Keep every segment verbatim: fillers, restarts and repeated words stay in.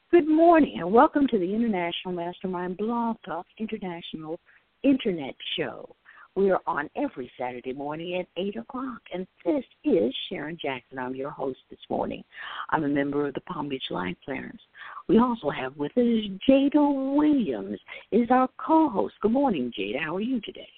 Good morning and welcome to the International Mastermind Blog Talk International Internet Show. We are on every Saturday morning at eight o'clock, and this is Sharon Jackson. I'm your host this morning. I'm a member of the Palm Beach Life Planners. We also have with us Jada Williams, is our co-host. Good morning, Jada. How are you today?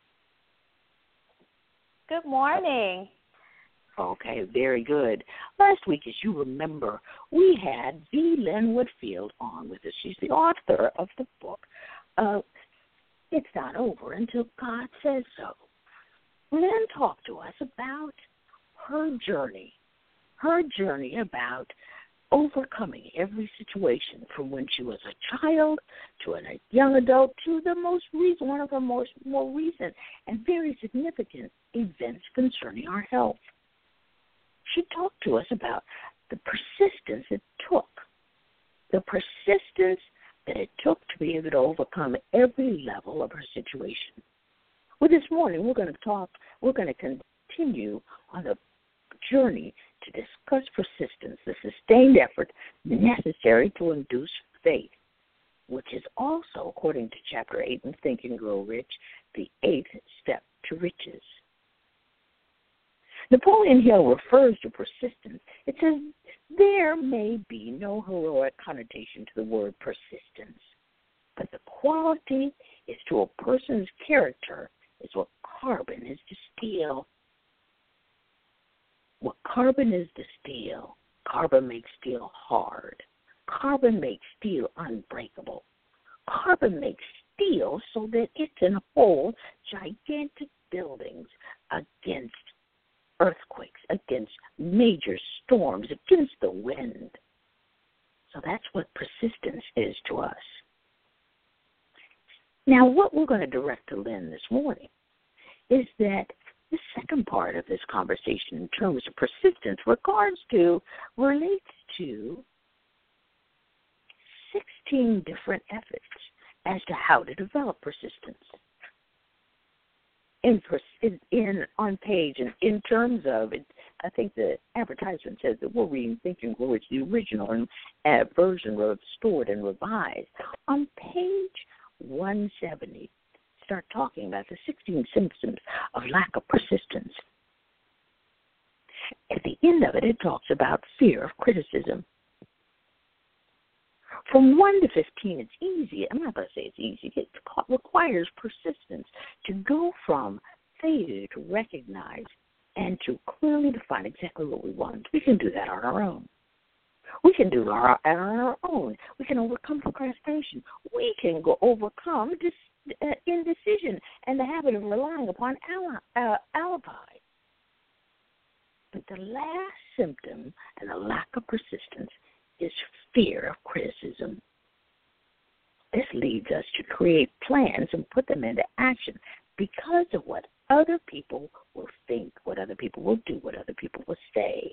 Good morning. Okay, very good. Last week, as you remember, we had V. Lynn Whitfield on with us. She's the author of the book, uh, It's Not Over Until God Says So. Lynn talked to us about her journey, her journey about overcoming every situation from when she was a child to a young adult to the most recent, one of her most more recent and very significant events concerning our health. She talked to us about the persistence it took, the persistence that it took to be able to overcome every level of her situation. Well, this morning we're going to talk, we're going to continue on the journey to discuss persistence, the sustained effort necessary to induce faith, which is also, according to Chapter eight in Think and Grow Rich, the eighth step to riches. Napoleon Hill refers to persistence. It says, there may be no heroic connotation to the word persistence, but the quality is to a person's character is what carbon is to steel. What carbon is to steel, carbon makes steel hard. Carbon makes steel unbreakable. Carbon makes steel so that it can hold gigantic buildings against earthquakes, against major storms, against the wind. So that's what persistence is to us. Now, what we're going to direct to Lynn this morning is that the second part of this conversation in terms of persistence regards to, relates to sixteen different efforts as to how to develop persistence. In, in, in on page, and in terms of it, I think the advertisement says that we're reading Think and Grow Rich, the original and, uh, version restored and revised. On page one seventy, start talking about the sixteen symptoms of lack of persistence. At the end of it, it talks about fear of criticism. From one to fifteen, it's easy. I'm not going to say it's easy. It requires persistence to go from failure to recognize and to clearly define exactly what we want. We can do that on our own. We can do it on our own. We can overcome procrastination. We can go overcome dis, uh, indecision and the habit of relying upon ali- uh, alibi. But the last symptom and the lack of persistence is fear of criticism. This leads us to create plans and put them into action because of what other people will think, what other people will do, what other people will say.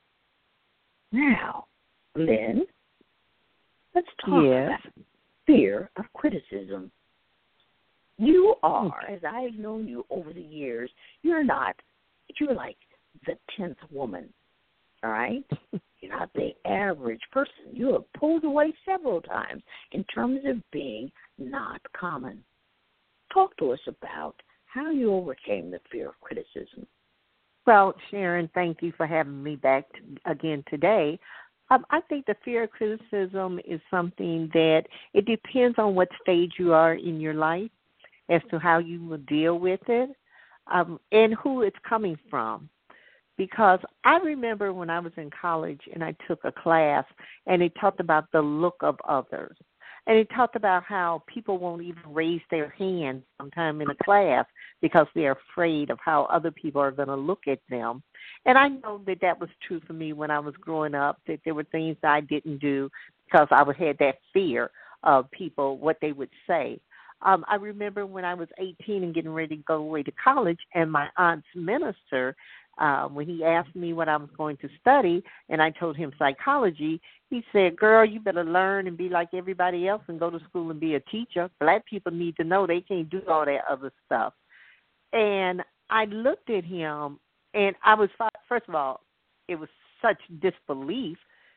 Now, Lynn, let's talk yes. about fear of criticism. You are, as I've known you over the years, you're not, you're like the tenth woman, all right? You're not the average person. You have pulled away several times in terms of being not common. Talk to us about how you overcame the fear of criticism. Well, Sharon, thank you for having me back t- again today. Um, I think the fear of criticism is something that it depends on what stage you are in your life as to how you will deal with it um, and who it's coming from. Because I remember when I was in college and I took a class and it talked about the look of others. And it talked about how people won't even raise their hand sometime in a class because they're afraid of how other people are going to look at them. And I know that that was true for me when I was growing up, that there were things that I didn't do because I had that fear of people, what they would say. Um, I remember when I was eighteen and getting ready to go away to college, and my aunt's minister, uh, when he asked me what I was going to study, and I told him psychology, he said, girl, you better learn and be like everybody else and go to school and be a teacher. Black people need to know they can't do all that other stuff. And I looked at him, and I was, first of all, it was such disbelief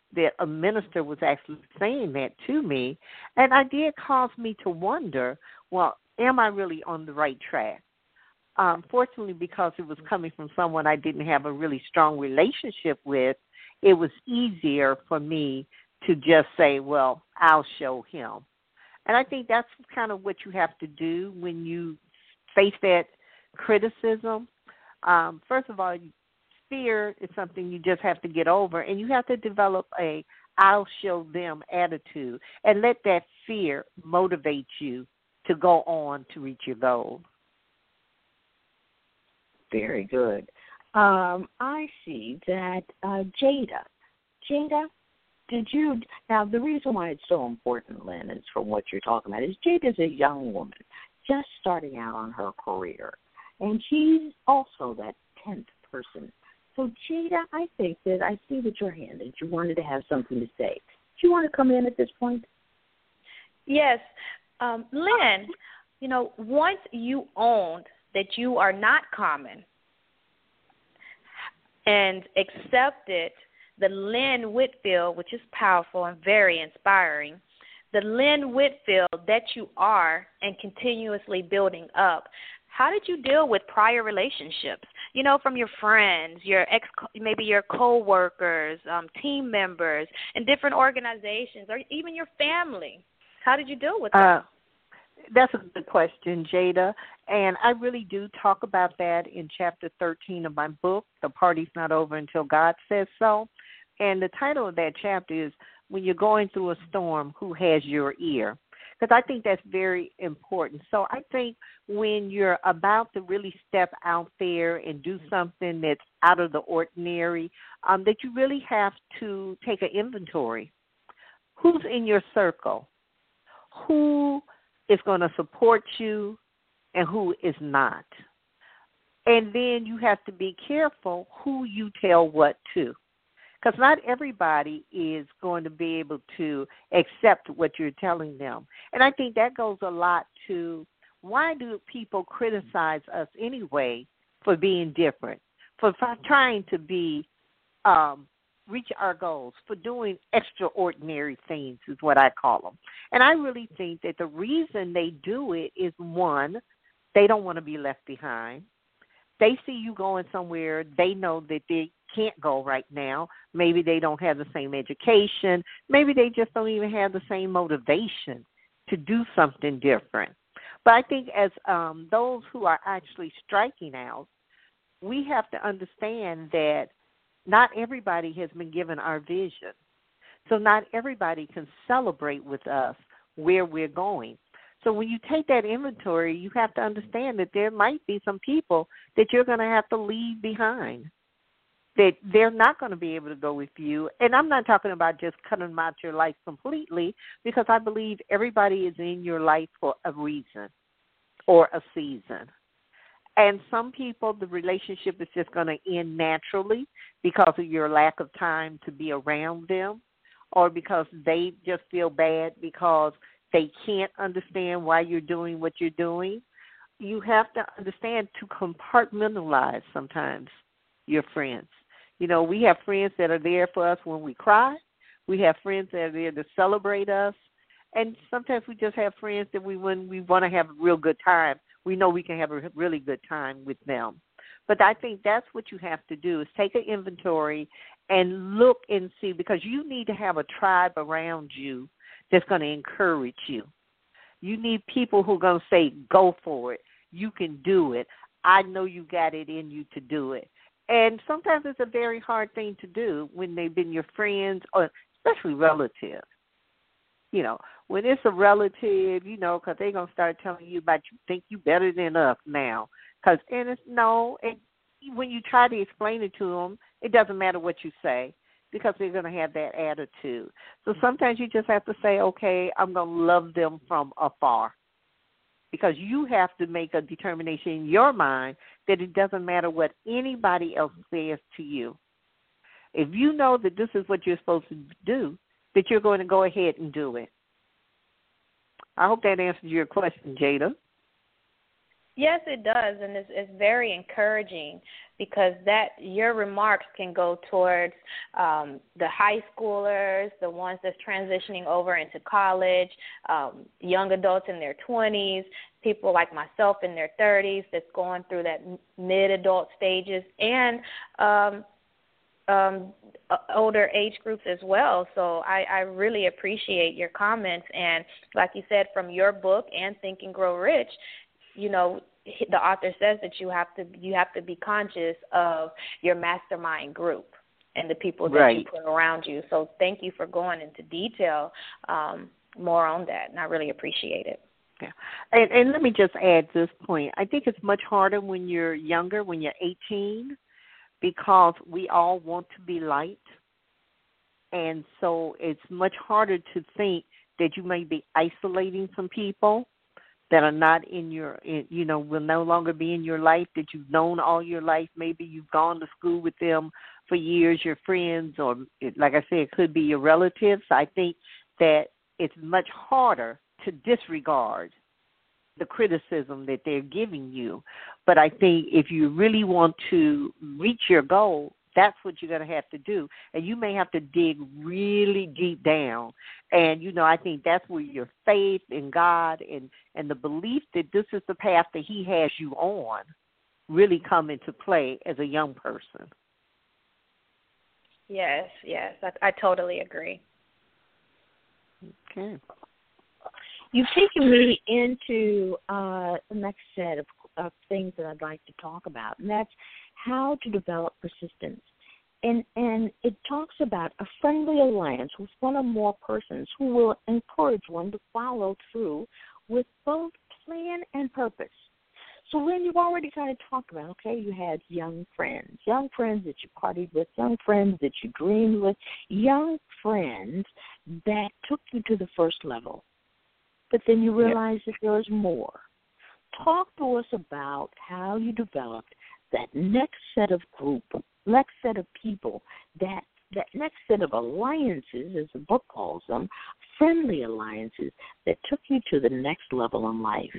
that a minister was actually saying that to me, and I did cause me to wonder, well, am I really on the right track? Um, fortunately, because it was coming from someone I didn't have a really strong relationship with, it was easier for me to just say, well, I'll show him. And I think that's kind of what you have to do when you face that criticism. Um, first of all, fear is something you just have to get over, and you have to develop a I'll show them attitude and let that fear motivate you to go on to reach your goal. Very good. Um, I see that uh, Jada. Jada, did you, now the reason why it's so important, Lynn, is from what you're talking about, is Jada's a young woman just starting out on her career, and she's also that tenth person. So, Jada, I think that I see that your hand, that you wanted to have something to say. Do you want to come in at this point? Yes. Um, Lynn, you know, once you owned that you are not common and accepted the Lynn Whitfield, which is powerful and very inspiring, the Lynn Whitfield that you are and continuously building up, how did you deal with prior relationships? You know, from your friends, your ex, maybe your coworkers, um, team members, and different organizations, or even your family. How did you deal with that? Uh, that's a good question, Jada. And I really do talk about that in chapter thirteen of my book, The Party's Not Over Until God Says So. And the title of that chapter is When You're Going Through a Storm, Who Has Your Ear? Because I think that's very important. So I think when you're about to really step out there and do something that's out of the ordinary, um, that you really have to take an inventory. Who's in your circle? Who is going to support you and who is not? And then you have to be careful who you tell what to. Because not everybody is going to be able to accept what you're telling them. And I think that goes a lot to why do people criticize us anyway for being different, for trying to be, um, reach our goals, for doing extraordinary things is what I call them. And I really think that the reason they do it is, one, they don't want to be left behind. They see you going somewhere they know that they can't go right now. Maybe they don't have the same education. Maybe they just don't even have the same motivation to do something different. But I think as um, those who are actually striking out, we have to understand that not everybody has been given our vision. So not everybody can celebrate with us where we're going. So when you take that inventory, you have to understand that there might be some people that you're going to have to leave behind, that they're not going to be able to go with you. And I'm not talking about just cutting them out your life completely, because I believe everybody is in your life for a reason or a season. And some people, the relationship is just going to end naturally because of your lack of time to be around them, or because they just feel bad because they can't understand why you're doing what you're doing. You have to understand to compartmentalize sometimes your friends. You know, we have friends that are there for us when we cry. We have friends that are there to celebrate us. And sometimes we just have friends that we, when we want to have a real good time, we know we can have a really good time with them. But I think that's what you have to do, is take an inventory and look and see, because you need to have a tribe around you that's going to encourage you. You need people who are going to say, go for it. You can do it. I know you got it in you to do it. And sometimes it's a very hard thing to do when they've been your friends, or especially relatives. You know, when it's a relative, you know, because they're going to start telling you about you think you better than us now. Cause, and it's no, and when you try to explain it to them, it doesn't matter what you say, because they're going to have that attitude. So sometimes you just have to say, okay, I'm going to love them from afar, because you have to make a determination in your mind that it doesn't matter what anybody else says to you. If you know that this is what you're supposed to do, that you're going to go ahead and do it. I hope that answers your question, Jada. Yes, it does, and it's, it's very encouraging because that your remarks can go towards um, the high schoolers, the ones that's transitioning over into college, um, young adults in their twenties, people like myself in their thirties that's going through that mid-adult stages, and um, um, older age groups as well. So I, I really appreciate your comments, and like you said, from your book and Think and Grow Rich, you know, the author says that you have to you have to be conscious of your mastermind group and the people that right. you put around you. So thank you for going into detail um, more on that, and I really appreciate it. Yeah. And, and let me just add this point. I think it's much harder when you're younger, when you're eighteen, because we all want to be liked. And so it's much harder to think that you may be isolating some people that are not in your, in, you know, will no longer be in your life, that you've known all your life. Maybe you've gone to school with them for years, your friends, or like I said, it could be your relatives. I think that it's much harder to disregard the criticism that they're giving you. But I think if you really want to reach your goal, that's what you're going to have to do. And you may have to dig really deep down. And, you know, I think that's where your faith in God and, and the belief that this is the path that he has you on really come into play as a young person. Yes, yes, I, I totally agree. Okay. You've taken me into uh, the next set of, of things that I'd like to talk about, and that's how to develop persistence. And, and it talks about a friendly alliance with one or more persons who will encourage one to follow through with both plan and purpose. So Lynn, you've already kind of talked about, okay, you had young friends, young friends that you partied with, young friends that you dreamed with, young friends that took you to the first level. But then you realize yeah. that there's more. Talk to us about how you developed that next set of group, next set of people, that that next set of alliances, as the book calls them, friendly alliances that took you to the next level in life.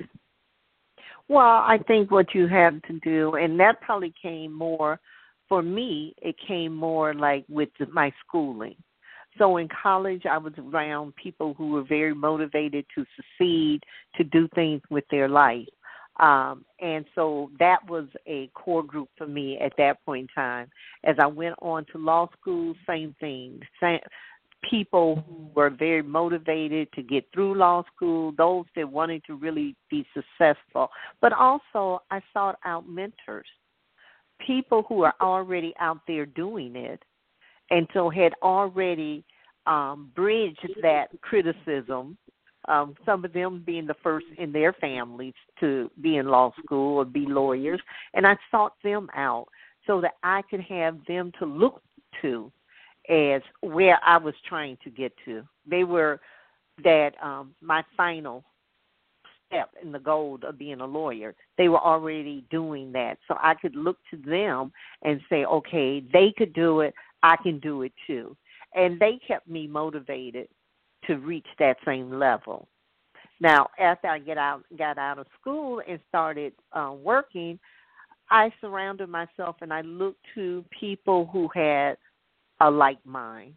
Well, I think what you have to do, and that probably came more, for me, it came more like with my schooling. So in college, I was around people who were very motivated to succeed, to do things with their life. Um, and so that was a core group for me at that point in time. As I went on to law school, same thing. Same, people who were very motivated to get through law school, those that wanted to really be successful. But also I sought out mentors, people who are already out there doing it, and so had already um, bridged that criticism, um, some of them being the first in their families to be in law school or be lawyers, and I sought them out so that I could have them to look to as where I was trying to get to. They were that um, my final step in the goal of being a lawyer. They were already doing that, so I could look to them and say, okay, they could do it, I can do it too. And they kept me motivated to reach that same level. Now, after I get out, got out of school and started uh, working, I surrounded myself and I looked to people who had a like mind,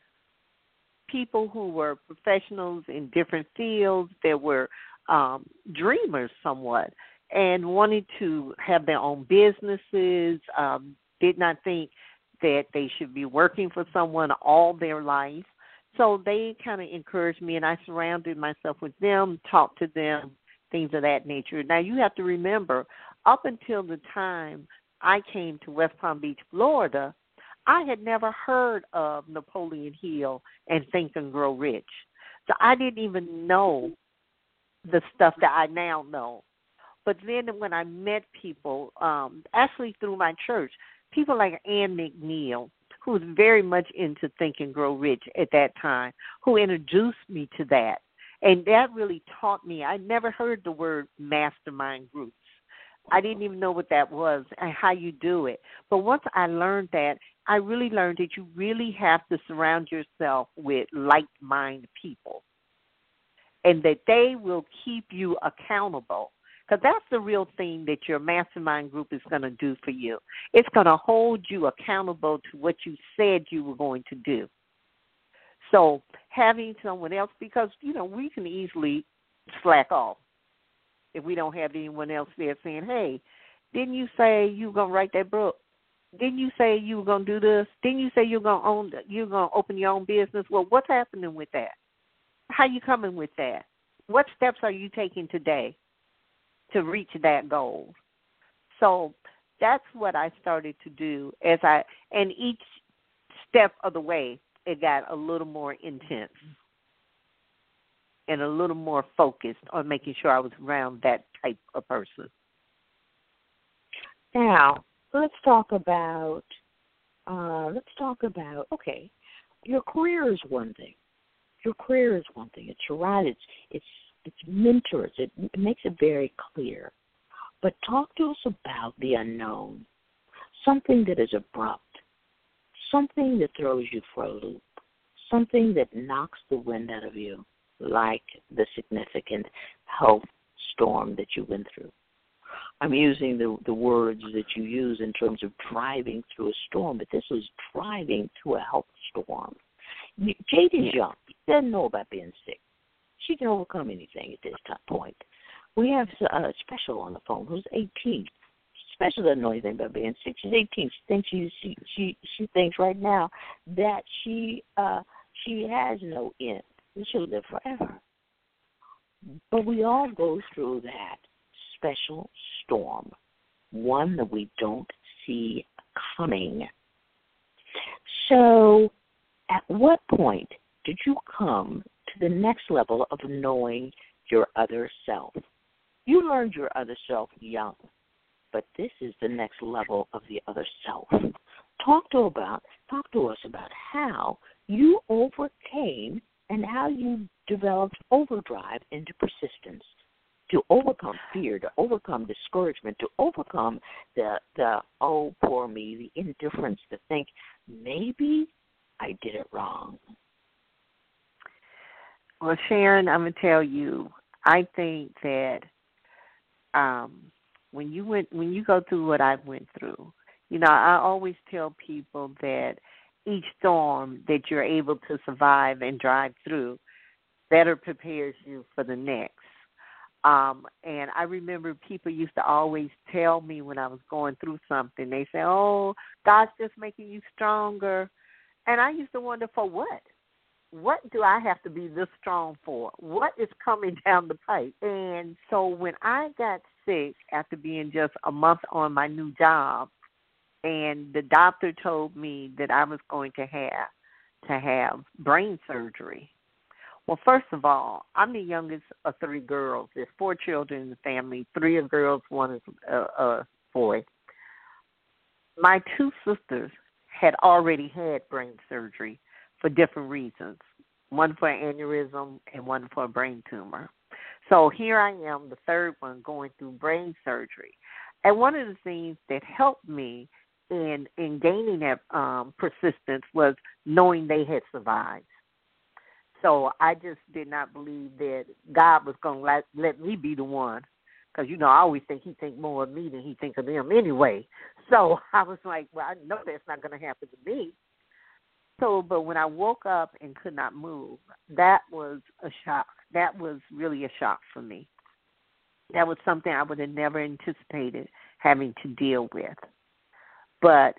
people who were professionals in different fields that were um, dreamers somewhat and wanted to have their own businesses, um, did not think that they should be working for someone all their life. So they kind of encouraged me, and I surrounded myself with them, talked to them, things of that nature. Now, you have to remember, up until the time I came to West Palm Beach, Florida, I had never heard of Napoleon Hill and Think and Grow Rich. So I didn't even know the stuff that I now know. But then when I met people, um, actually through my church, people like Ann McNeil, who was very much into Think and Grow Rich at that time, who introduced me to that. And that really taught me. I never heard the word mastermind groups. I didn't even know what that was and how you do it. But once I learned that, I really learned that you really have to surround yourself with like-minded people and that they will keep you accountable. Because that's the real thing that your mastermind group is going to do for you. It's going to hold you accountable to what you said you were going to do. So having someone else, because, you know, we can easily slack off if we don't have anyone else there saying, hey, didn't you say you were going to write that book? Didn't you say you were going to do this? Didn't you say you're going to own, you're going to open your own business? Well, what's happening with that? How you coming with that? What steps are you taking today to reach that goal? So that's what I started to do as I, and each step of the way, it got a little more intense and a little more focused on making sure I was around that type of person. Now, let's talk about, uh, let's talk about, okay, your career is one thing. Your career is one thing. It's your right. It's, it's, it's mentors. It, it makes it very clear. But talk to us about the unknown, something that is abrupt, something that throws you for a loop, something that knocks the wind out of you, like the significant health storm that you went through. I'm using the, the words that you use in terms of driving through a storm, but this was driving through a health storm. Jade is young. She doesn't know about being sick. She can overcome anything at this time point. We have a special on the phone who's eighteen. Special doesn't know anything about being sick. She's eighteen. She thinks she she she, she thinks right now that she uh, she has no end. She'll live forever. But we all go through that special storm, one that we don't see coming. So, at what point did you come to the next level of knowing your other self? You learned your other self young, but this is the next level of the other self. Talk to about talk to us about how you overcame and how you developed overdrive into persistence to overcome fear, to overcome discouragement, to overcome the the oh poor me, the indifference, to think maybe I did it wrong. Well, Sharon, I'm gonna tell you, I think that um, when you went, when you go through what I went through, you know, I always tell people that each storm that you're able to survive and drive through better prepares you for the next. Um, and I remember people used to always tell me when I was going through something, they say, oh, God's just making you stronger. And I used to wonder, for what? What do I have to be this strong for? What is coming down the pipe? And so when I got sick after being just a month on my new job, and the doctor told me that I was going to have to have brain surgery. Well, first of all, I'm the youngest of three girls. There's four children in the family. Three are girls, one is a, a boy. My two sisters had already had brain surgery for different reasons, one for an aneurysm and one for a brain tumor. So here I am, the third one, going through brain surgery. And one of the things that helped me in, in gaining that um, persistence was knowing they had survived. So I just did not believe that God was going to let, let me be the one, because, you know, I always think he thinks more of me than he thinks of them anyway. So I was like, well, I know that's not going to happen to me. So, but when I woke up and could not move, that was a shock. That was really a shock for me. That was something I would have never anticipated having to deal with. But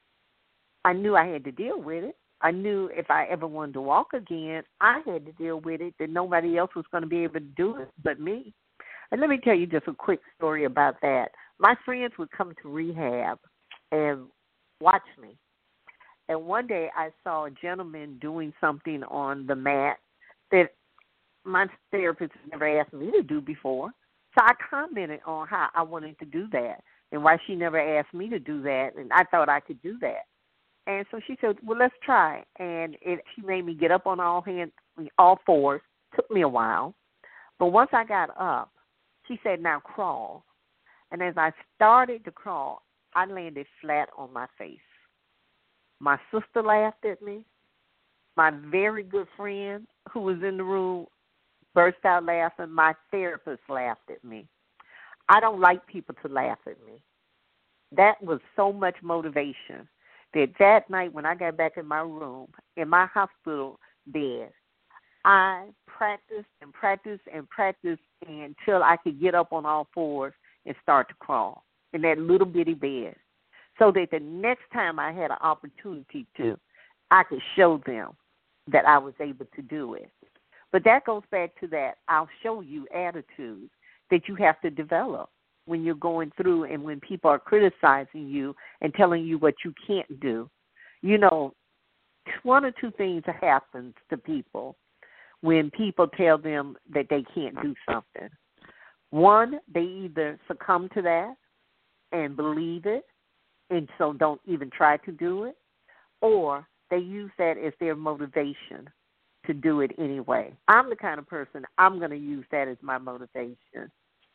I knew I had to deal with it. I knew if I ever wanted to walk again, I had to deal with it, that nobody else was going to be able to do it but me. And let me tell you just a quick story about that. My friends would come to rehab and watch me. And one day I saw a gentleman doing something on the mat that my therapist never asked me to do before. So I commented on how I wanted to do that and why she never asked me to do that, and I thought I could do that. And so she said, well, let's try. And it, she made me get up on all hands, all fours. Took me a while. But once I got up, she said, now crawl. And as I started to crawl, I landed flat on my face. My sister laughed at me. My very good friend who was in the room burst out laughing. My therapist laughed at me. I don't like people to laugh at me. That was so much motivation that that night when I got back in my room, in my hospital bed, I practiced and practiced and practiced until I could get up on all fours and start to crawl in that little bitty bed, so that the next time I had an opportunity to, I could show them that I was able to do it. But that goes back to that I'll show you attitude that you have to develop when you're going through and when people are criticizing you and telling you what you can't do. You know, one or two things happens to people when people tell them that they can't do something. One, they either succumb to that and believe it and so don't even try to do it, or they use that as their motivation to do it anyway. I'm the kind of person, I'm going to use that as my motivation.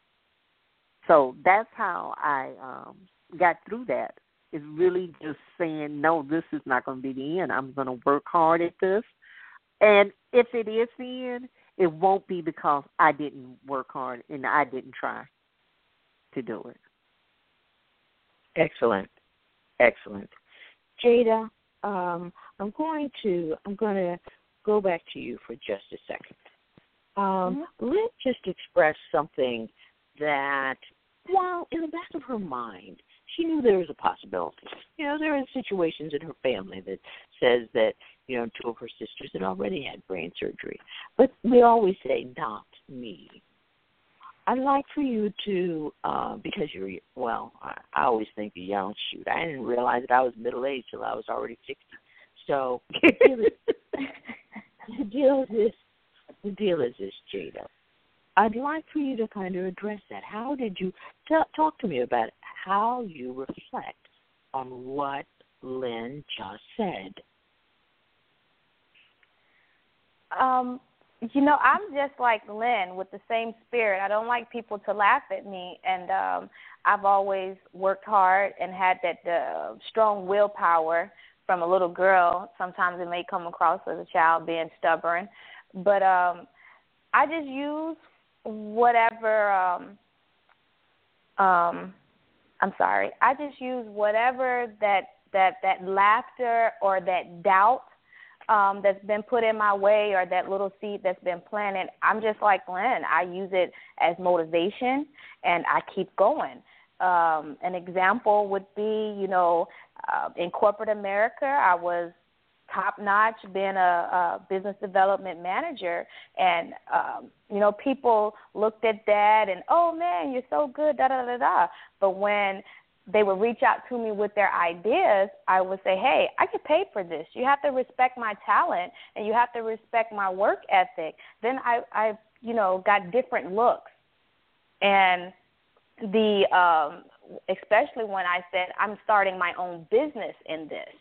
So that's how I um, got through that, is really just saying, no, this is not going to be the end. I'm going to work hard at this. And if it is the end, it won't be because I didn't work hard and I didn't try to do it. Excellent. Excellent. Jada, um, I'm going to I'm going to go back to you for just a second. Um, mm-hmm. Let's just express something that, while in the back of her mind, she knew there was a possibility. You know, there are situations in her family that says that, you know, two of her sisters had already had brain surgery. But we always say, not me. I'd like for you to, uh, because you're, well, I, I always think you're young. Shoot, I didn't realize that I was middle-aged till I was already sixty. So the deal is, the deal is this, the deal is this, Jada. I'd like for you to kind of address that. How did you t- talk to me about how you reflect on what Lynn just said? Um, you know, I'm just like Lynn with the same spirit. I don't like people to laugh at me, and um, I've always worked hard and had that uh, strong willpower from a little girl. Sometimes it may come across as a child being stubborn, but um, I just use whatever, um, um, I'm sorry, I just use whatever that, that, that laughter or that doubt um, that's been put in my way, or that little seed that's been planted. I'm just like Lynn. I use it as motivation, and I keep going. Um, an example would be, you know, uh, in corporate America, I was top-notch being a, a business development manager, and, um, you know, people looked at that and, oh, man, you're so good, da-da-da-da. But when they would reach out to me with their ideas, I would say, hey, I get paid for this. You have to respect my talent, and you have to respect my work ethic. Then I, I you know, got different looks. And the um, especially when I said I'm starting my own business in this.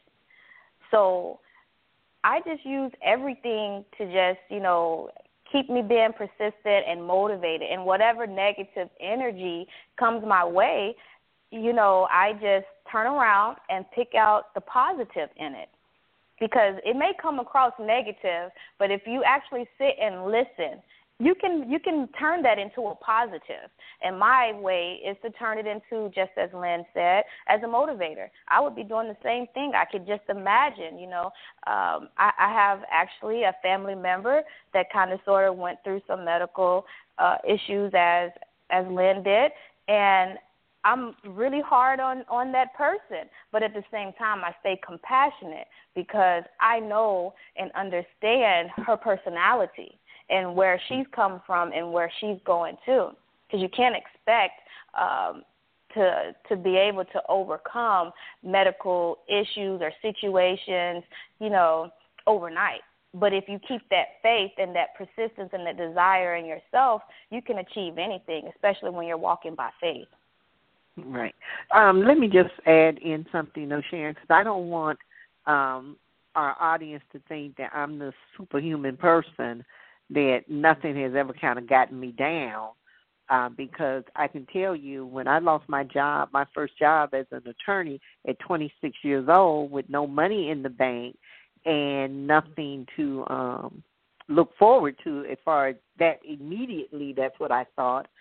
So I just use everything to just, you know, keep me being persistent and motivated. And whatever negative energy comes my way, you know, I just turn around and pick out the positive in it. Because it may come across negative, but if you actually sit and listen, you can you can turn that into a positive. And my way is to turn it into, just as Lynn said, as a motivator. I would be doing the same thing. I could just imagine, you know. Um, I, I have actually a family member that kind of sort of went through some medical uh, issues as as Lynn did, and I'm really hard on, on that person, but at the same time, I stay compassionate because I know and understand her personality and where she's come from and where she's going to. Because you can't expect um, to to be able to overcome medical issues or situations, you know, overnight. But if you keep that faith and that persistence and that desire in yourself, you can achieve anything, especially when you're walking by faith. Right. Um, let me just add in something, though, Sharon, because I don't want um, our audience to think that I'm this superhuman person, that nothing has ever kind of gotten me down, uh, because I can tell you when I lost my job, my first job as an attorney at twenty-six years old with no money in the bank and nothing to um, look forward to as far as that immediately, that's what I thought.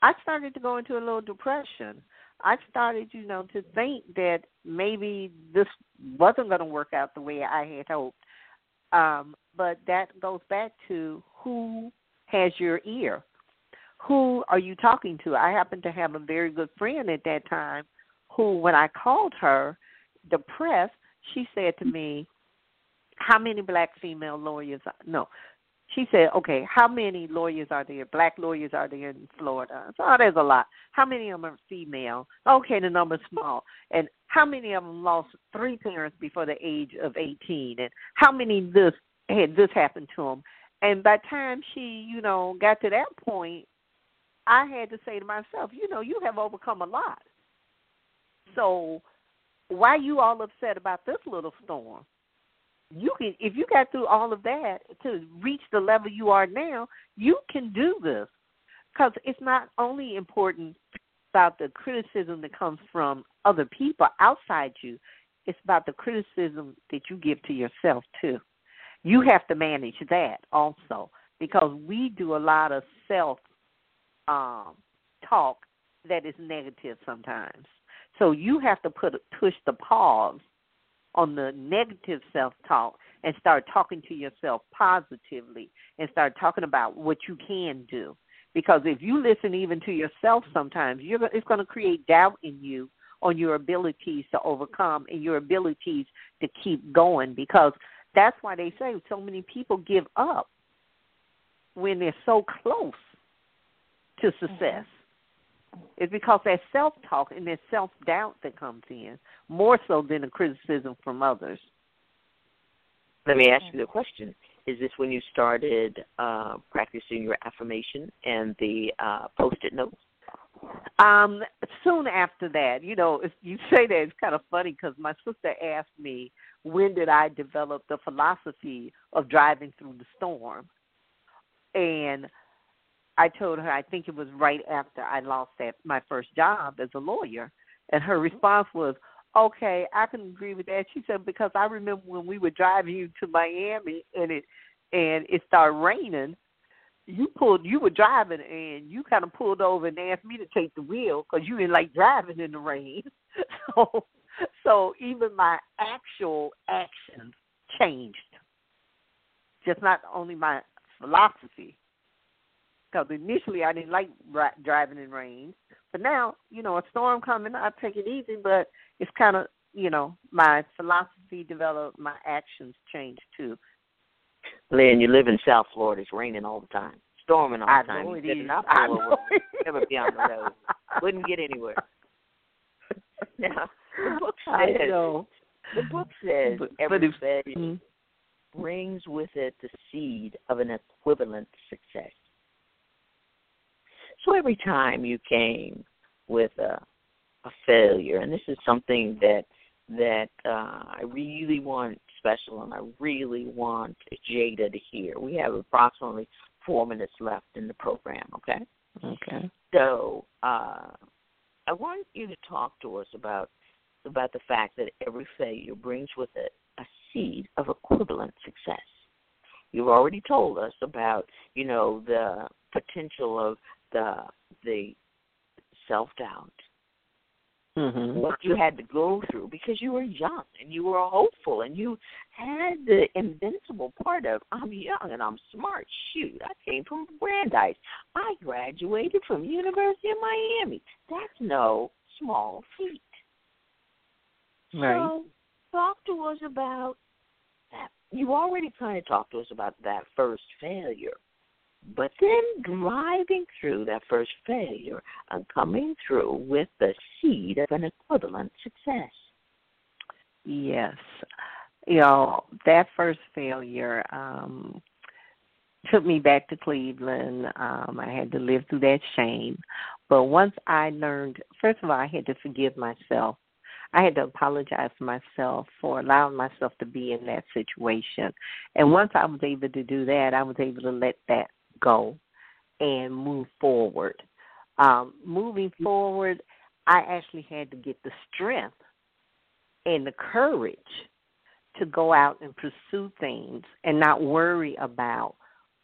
I started to go into a little depression. I started, you know, to think that maybe this wasn't going to work out the way I had hoped. Um, but that goes back to who has your ear. Who are you talking to? I happen to have a very good friend at that time who, when I called her depressed, she said to me, how many black female lawyers are, no, she said, okay, how many lawyers are there, black lawyers are there in Florida? I said, oh, there's a lot. How many of them are female? Okay, the number's small. And how many of them lost three parents before the age of eighteen? And how many this had this happened to them? And by the time she, you know, got to that point, I had to say to myself, you know, you have overcome a lot. So why are you all upset about this little storm? You can, if you got through all of that to reach the level you are now, you can do this. Because it's not only important about the criticism that comes from other people outside you, it's about the criticism that you give to yourself too. You have to manage that also, because we do a lot of self um, talk that is negative sometimes. So you have to put push the pause on the negative self-talk and start talking to yourself positively and start talking about what you can do. Because if you listen even to yourself sometimes, you're, it's going to create doubt in you on your abilities to overcome and your abilities to keep going, because that's why they say so many people give up when they're so close to success. Mm-hmm. It's because that self-talk and that self-doubt that comes in, more so than the criticism from others. Let me ask you the question. Is this when you started uh, practicing your affirmation and the uh, Post-it notes? Um, soon after that. You know, if you say that, it's kind of funny because my sister asked me, when did I develop the philosophy of driving through the storm? And I told her I think it was right after I lost that my first job as a lawyer. And her response was, okay, I can agree with that. She said, because I remember when we were driving you to Miami and it and it started raining, you pulled, you were driving and you kind of pulled over and asked me to take the wheel because you didn't like driving in the rain. so, so even my actual actions changed, just not only my philosophy. Because initially I didn't like driving in rain. But now, you know, a storm coming, I take it easy, but it's kind of, you know, my philosophy developed, my actions changed too. Lynn, you live in South Florida. It's raining all the time, storming all the I time. Know it you is. Not I know it never be on the road. Wouldn't get anywhere. Now, the book says, I know. The book says but, every but if, failure mm-hmm. brings with it the seed of an equivalent success. So every time you came with a, a failure, and this is something that that uh, I really want special and I really want Jada to hear. We have approximately four minutes left in the program, okay? Okay. So uh, I want you to talk to us about about the fact that every failure brings with it a seed of equivalent success. You've already told us about, you know, the potential of the the self-doubt, mm-hmm. what you had to go through because you were young and you were hopeful and you had the invincible part of, I'm young and I'm smart. Shoot, I came from Brandeis. I graduated from University of Miami. That's no small feat. Right. So talk to us about that. You already kind of talked to us about that first failure. But then driving through that first failure and coming through with the seed of an equivalent success. Yes. You know, that first failure um, took me back to Cleveland. Um, I had to live through that shame. But once I learned, first of all, I had to forgive myself. I had to apologize to myself for allowing myself to be in that situation. And once I was able to do that, I was able to let that go and move forward. Um, moving forward, I actually had to get the strength and the courage to go out and pursue things and not worry about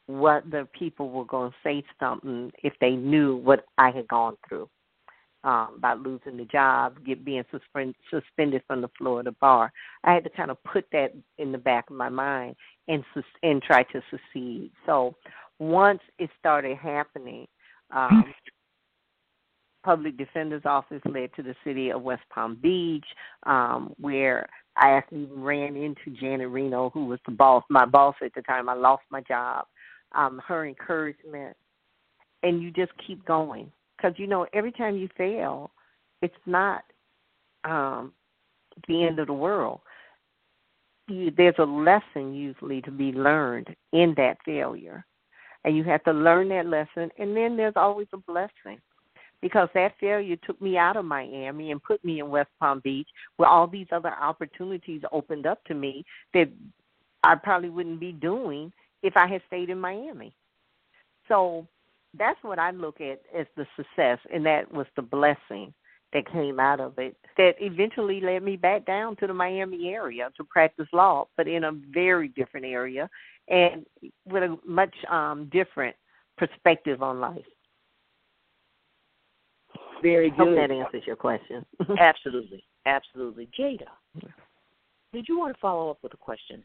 what the people were going to say something if they knew what I had gone through. Um, about losing the job, get being suspend, suspended from the floor of the bar. I had to kind of put that in the back of my mind and and try to succeed. So once it started happening, um, public defender's office led to the city of West Palm Beach, um, where I actually ran into Janet Reno, who was the boss, my boss at the time. I lost my job. Um, her encouragement, and you just keep going. Because, you know, every time you fail, it's not um, the end of the world. You, there's a lesson usually to be learned in that failure. And you have to learn that lesson, and then there's always a blessing. Because that failure took me out of Miami and put me in West Palm Beach, where all these other opportunities opened up to me that I probably wouldn't be doing if I had stayed in Miami. So that's what I look at as the success, and that was the blessing that came out of it that eventually led me back down to the Miami area to practice law, but in a very different area and with a much um, different perspective on life. Very good. I hope that answers your question. Absolutely. Absolutely. Jada, did you want to follow up with a question?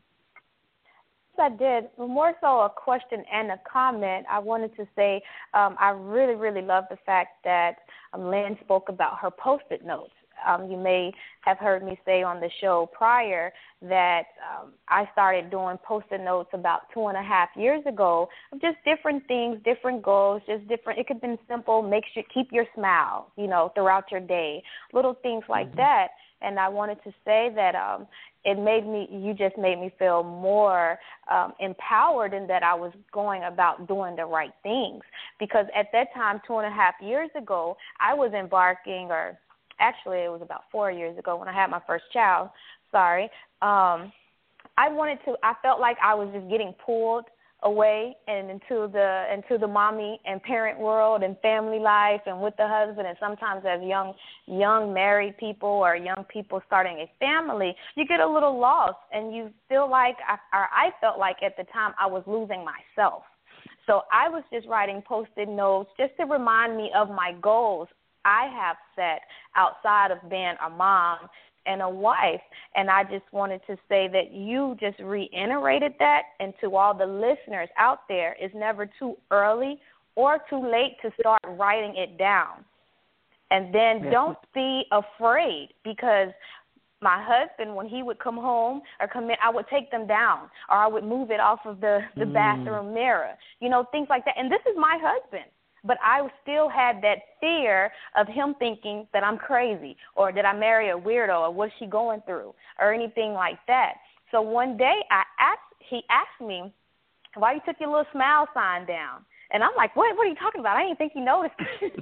Yes, I did. More so a question and a comment. I wanted to say um, I really, really love the fact that um, Lynn spoke about her Post-it notes. Um, you may have heard me say on the show prior that um, I started doing Post-it notes about two and a half years ago of just different things, different goals, just different. It could have been simple, make sure keep your smile, you know, throughout your day, little things like mm-hmm. that. And I wanted to say that um, it made me, you just made me feel more um, empowered in that I was going about doing the right things. Because at that time, two and a half years ago, I was embarking, or actually it was about four years ago when I had my first child, sorry. Um, I wanted to, I felt like I was just getting pulled away and into the into the mommy and parent world and family life and with the husband, and sometimes as young young married people or young people starting a family, you get a little lost and you feel like, I, or I felt like at the time I was losing myself. So I was just writing Post-it notes just to remind me of my goals I have set outside of being a mom and a wife. And I just wanted to say that you just reiterated that, and to all the listeners out there, it's never too early or too late to start writing it down. And then yes. Don't be afraid, because my husband, when he would come home or come in, I would take them down, or I would move it off of the, the mm. bathroom mirror, you know, things like that. And this is my husband. But I still had that fear of him thinking that I'm crazy, or did I marry a weirdo, or what's she going through, or anything like that. So one day I asked, he asked me, why you took your little smile sign down? And I'm like, what, what are you talking about? I didn't think you noticed.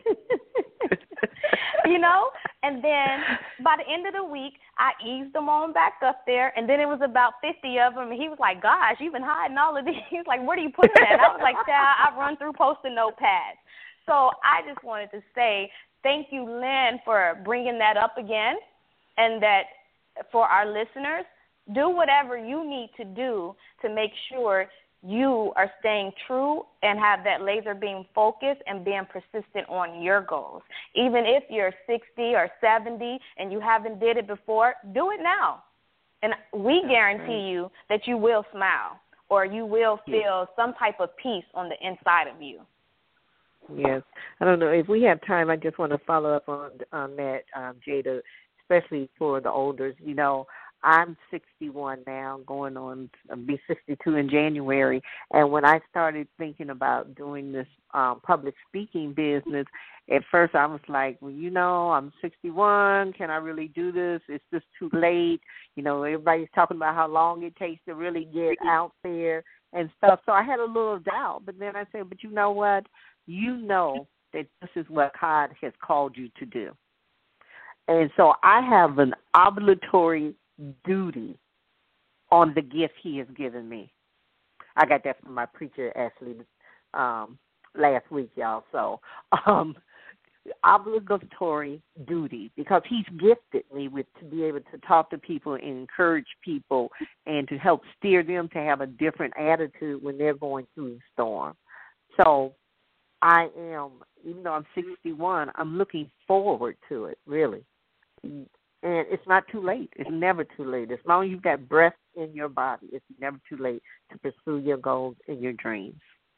You know? And then by the end of the week, I eased them on back up there, and then it was about fifty of them, and he was like, gosh, you've been hiding all of these. He was like, where do you put that? And I was like, Child, I run through Post-it notepads. So I just wanted to say thank you, Lynn, for bringing that up again, and that for our listeners, do whatever you need to do to make sure you are staying true and have that laser beam focus and being persistent on your goals. Even if you're sixty or seventy and you haven't did it before, do it now. And we guarantee you that you will smile, or you will feel some type of peace on the inside of you. Yes. I don't know. If we have time, I just want to follow up on, on that, um, Jada, especially for the olders. You know, I'm sixty-one now, going on I'll be sixty-two in January. And when I started thinking about doing this um, public speaking business, at first I was like, well, you know, I'm sixty-one. Can I really do this? It's just too late. You know, everybody's talking about how long it takes to really get out there and stuff. So I had a little doubt. But then I said, but you know what? You know that this is what God has called you to do. And so I have an obligatory duty on the gift he has given me. I got that from my preacher, actually, um, last week, y'all. So um, obligatory duty because he's gifted me with to be able to talk to people and encourage people and to help steer them to have a different attitude when they're going through a storm. So I am, even though I'm sixty-one, I'm looking forward to it, really. And it's not too late. It's never too late. As long as you've got breath in your body, it's never too late to pursue your goals and your dreams.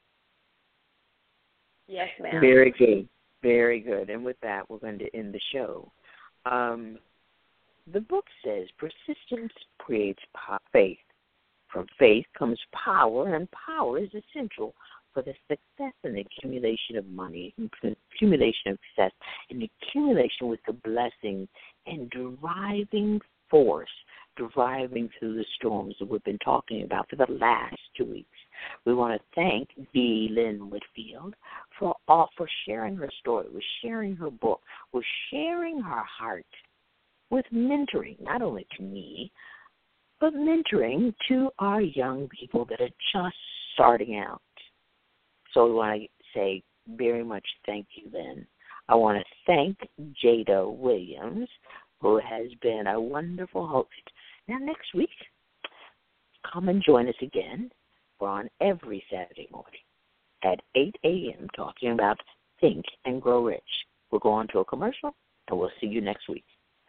Yes, ma'am. Very good. Very good. And with that, we're going to end the show. Um, the book says persistence creates faith. From faith comes power, and power is essential for the success and accumulation of money, accumulation of success, and accumulation with the blessings and driving force, driving through the storms that we've been talking about for the last two weeks. We want to thank B. Lynn Whitfield for all, for sharing her story, with sharing her book, with sharing her heart, with mentoring, not only to me, but mentoring to our young people that are just starting out. So we want to say very much thank you, Lynn. I want to thank Jada Williams, who has been a wonderful host. Now, next week, come and join us again. We're on every Saturday morning at eight a.m. talking about Think and Grow Rich. We'll go on to a commercial, and we'll see you next week.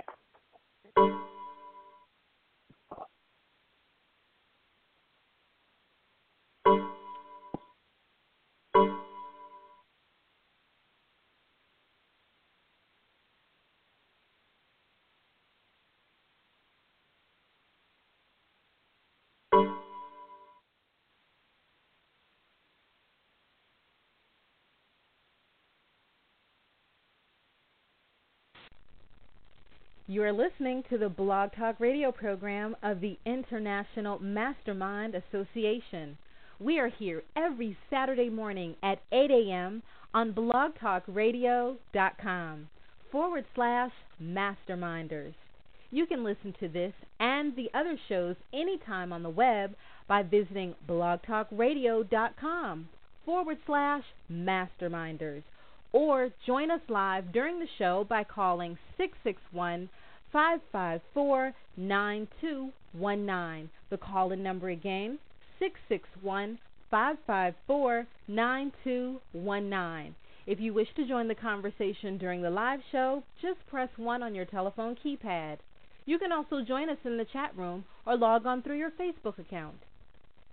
You are listening to the Blog Talk Radio program of the International Mastermind Association. We are here every Saturday morning at eight a.m. on blogtalkradio.com forward slash masterminders. You can listen to this and the other shows anytime on the web by visiting blogtalkradio.com forward slash masterminders. Or join us live during the show by calling six six one, five five four, nine two one nine. The call-in number again, six six one, five five four, nine two one nine. If you wish to join the conversation during the live show, just press one on your telephone keypad. You can also join us in the chat room or log on through your Facebook account.